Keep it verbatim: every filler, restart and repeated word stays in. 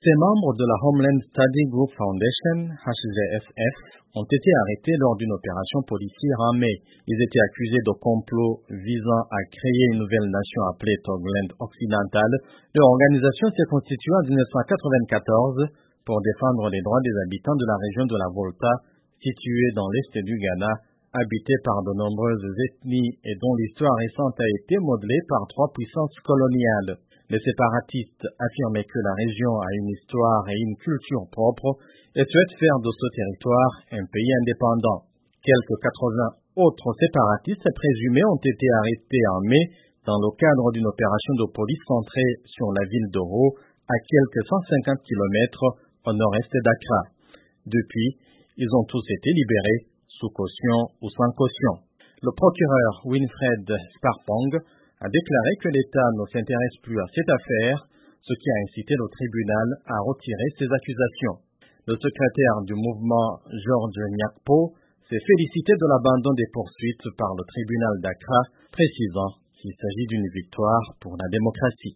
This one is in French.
Ces membres de la Homeland Study Group Foundation, H G S F, ont été arrêtés lors d'une opération policière en mai. Ils étaient accusés de complot visant à créer une nouvelle nation appelée Togland Occidental. Leur organisation s'est constituée en dix-neuf cent quatre-vingt-quatorze pour défendre les droits des habitants de la région de la Volta, située dans l'est du Ghana, habitée par de nombreuses ethnies et dont l'histoire récente a été modelée par trois puissances coloniales. Les séparatistes affirmaient que la région a une histoire et une culture propre et souhaitent faire de ce territoire un pays indépendant. Quelques quatre-vingts autres séparatistes présumés ont été arrêtés en mai dans le cadre d'une opération de police centrée sur la ville d'Oro, à quelques cent cinquante kilomètres au nord-est d'Accra. Depuis, ils ont tous été libérés, sous caution ou sans caution. Le procureur Winfred Sparpong a déclaré que l'État ne s'intéresse plus à cette affaire, ce qui a incité le tribunal à retirer ses accusations. Le secrétaire du mouvement, George Nyakpo, s'est félicité de l'abandon des poursuites par le tribunal d'Accra, précisant qu'il s'agit d'une victoire pour la démocratie.